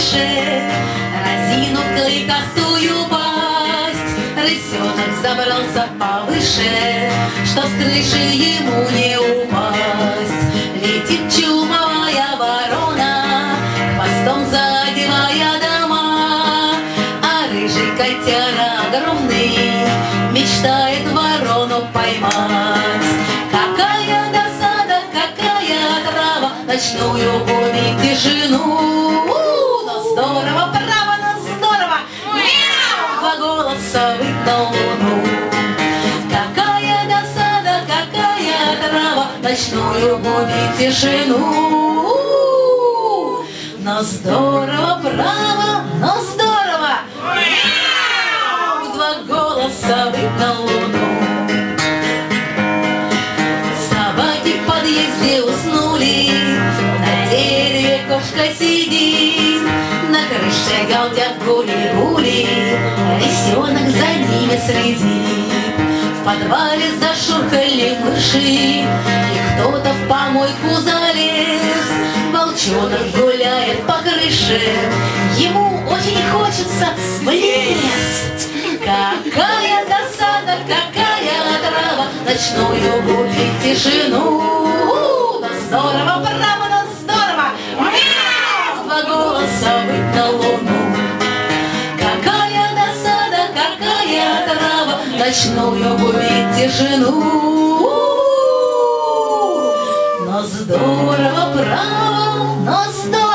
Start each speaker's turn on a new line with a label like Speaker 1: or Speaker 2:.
Speaker 1: крыше, разинув клыкастую пасть. Рысенок забрался повыше, что с крыши ему не упасть. Летит чумовая ворона, хвостом задевая дома, а рыжий котяра огромный мечтает ворону поймать. Какая досада, какая трава, ночную убить тишину. Но здорово, право, но здорово, мяу! Два голоса выть на луну. Какая досада, какая трава, ночную убить тишину. Но здорово, право, но здорово, мяу! Два голоса выть на луну. Собаки в подъезде уснули, на дереве кошка сидит, на крыше галдят гули-гули, лисенок за ними следит. В подвале зашурхали мыши, и кто-то в помойку залез. Волчонок гуляет по крыше, ему очень хочется влезть. Какая досада, какая трава, ночную губит тишину. Но здорово, право, но здорово, мяу! Два голоса выть на луну. Какая досада, какая трава, ночную губит тишину. Но здорово, право, но здорово.